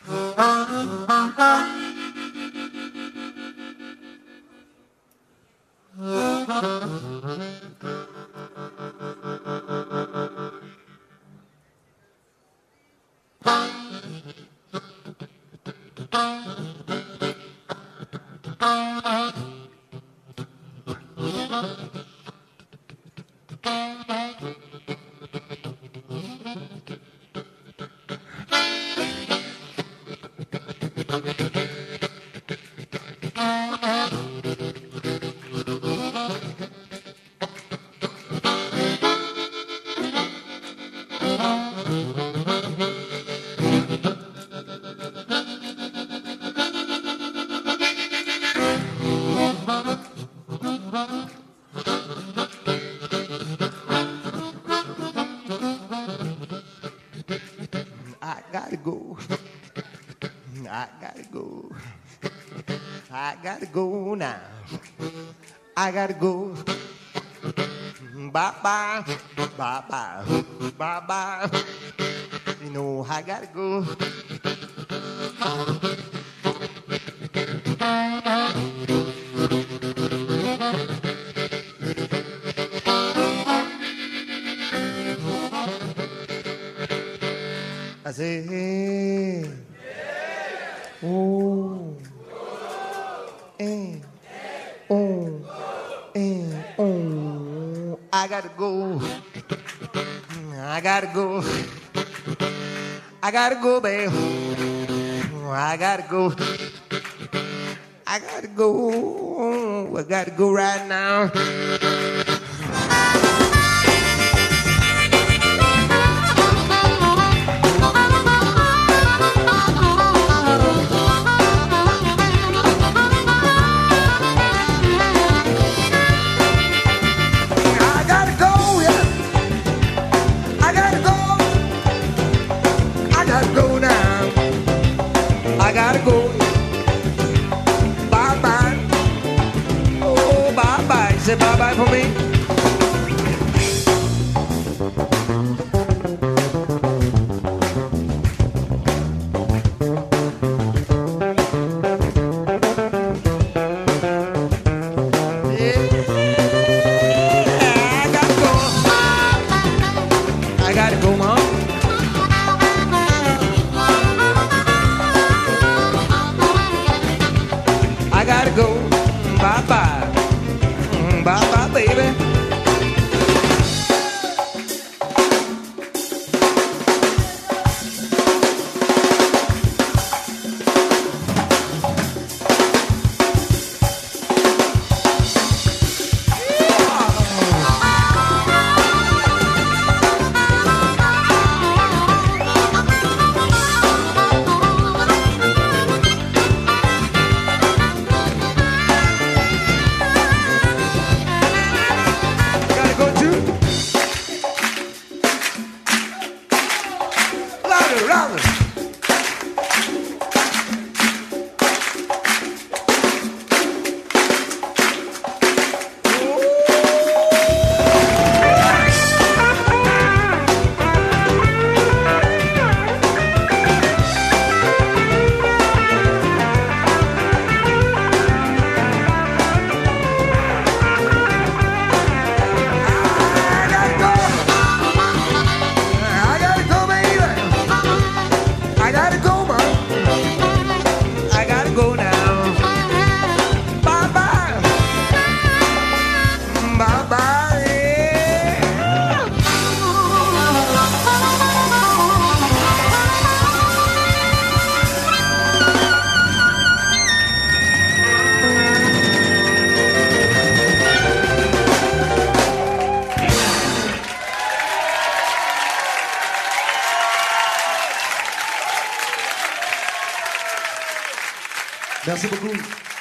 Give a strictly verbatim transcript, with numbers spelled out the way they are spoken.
I gotta go. I gotta go. I gotta go now. I gotta go. Bye bye. Bye bye. Bye bye. You know, I gotta go. I say, hey, oh, eh, oh, eh, oh, I gotta go. I gotta go. I gotta go, babe. I gotta go. I gotta go. I gotta go right now. I gotta go. Bye bye. Oh, bye bye. Say bye bye for me. Yeah, I gotta go. I gotta go, Mom. I gotta go, bye-bye, bye-bye, baby. Merci beaucoup.